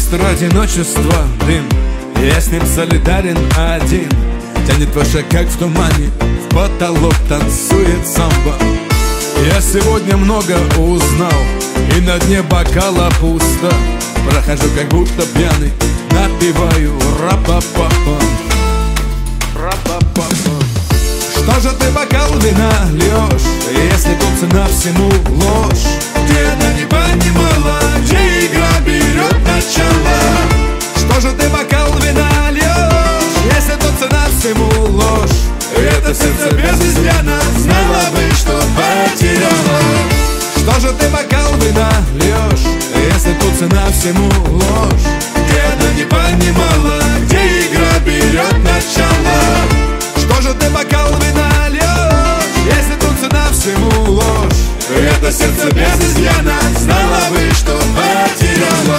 быстро одиночество, дым. Я с ним солидарен один. Тянет выше, как в тумане, в потолок танцует самбо. Я сегодня много узнал, и на дне бокала пусто. Прохожу, как будто пьяный, напиваю ра-па-па-па. Что же ты бокал вина льешь, если тут цена всему ложь? Ты она не понимала, где игра берет начало. Что же ты бокал вина льешь, если тут цена всему ложь? Это сердце без изъяна знала бы, что потеряла. Что же ты бокал вина льешь, если тут цена всему ложь? Ты она не понимала, где игра берет начало. Что же ты бокал вина льешь, если тут цена всему ложь? Это сердце без изъяна знала бы, что потеряла.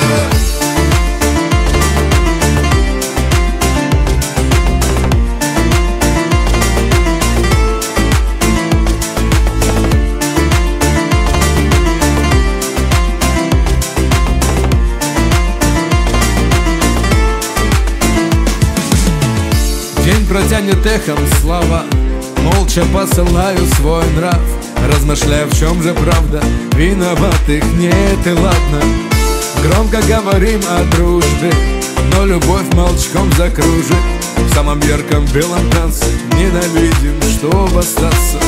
День протянет эхом слова, молча посылаю свой нрав, размышляя, в чем же правда, виноватых нет и ладно. Громко говорим о дружбе, но любовь молчком закружит. В самом ярком белом танце ненавидим, чтобы остаться.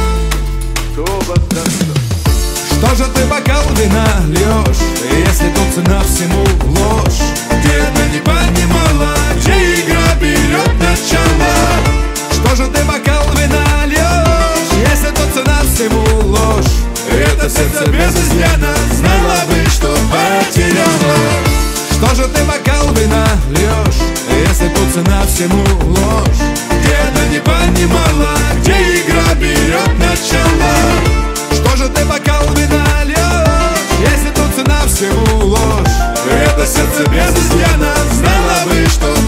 Что же ты бокал вина льешь, если тут цена всему ложь? Ты это не понимала, где игра берет начало. Что же ты бокал вина льешь, если тут цена всему ложь? Это сердце без изъяна знала бы, что потеряла. Что же ты бокал вина льешь, если тут цена всему ложь? Ты это не понимала, где игра берет начало. Что же ты бокал вина льешь, если тут цена всему ложь? Это сердце без изъяна знала бы, что